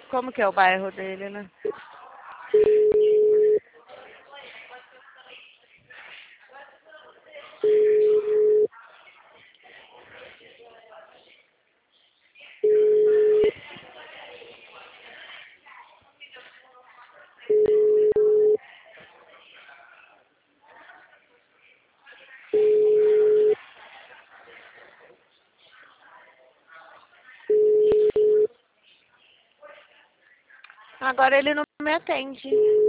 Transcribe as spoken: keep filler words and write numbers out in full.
Como que é o bairro dele, né? Agora ele não me atende.